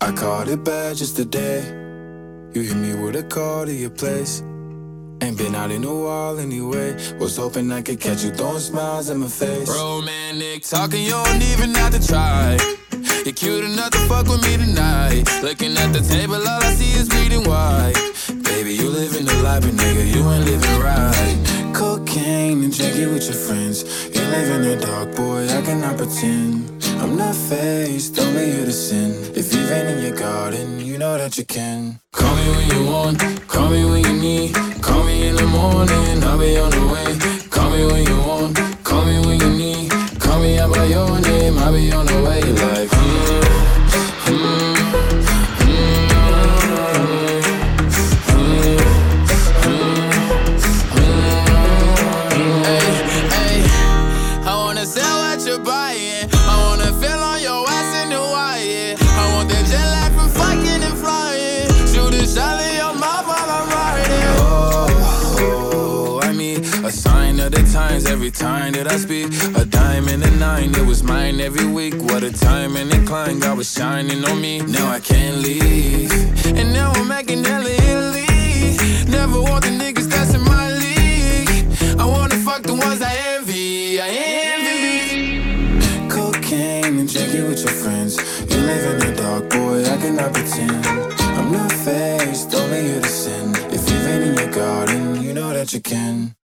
I caught it bad just today. You hit me with a call to your place. Ain't been out in a while anyway. Was hoping I could catch you throwing smiles in my face. Romantic talking, you don't even have to try. You're cute enough to fuck with me tonight. Looking at the table, all I see is bleeding white. Baby, you living the life, but nigga, you ain't living right. Cocaine and drinking with your friends. You live in the dark, boy, I cannot pretend. I'm not faced, only here to sin. If you've been in your garden, you know that you can. Call me when you want, call me when you need. Call me in the morning, I'll be on the way. Call me when you want, call me when you need. Call me out by your name, I'll be on the way. Like, I wanna sell what you're buying. I wanna feel on your ass in Hawaii. I want that jet lag from fucking and flying. Shoot a shot in your mouth while I'm riding. Oh, I mean, A sign of the times every time that I speak. A dime and a nine, it was mine every week. What a time and incline, God was shining on me. Now I can't leave, and now I'm making hella Italy. Never want the niggas that's in my league. I wanna fuck the ones I envy. I envy. cocaine and drinking with your friends. You live in the dark, boy, I cannot pretend. I'm not faced, only here to sin. If you've been in your garden, you know that you can.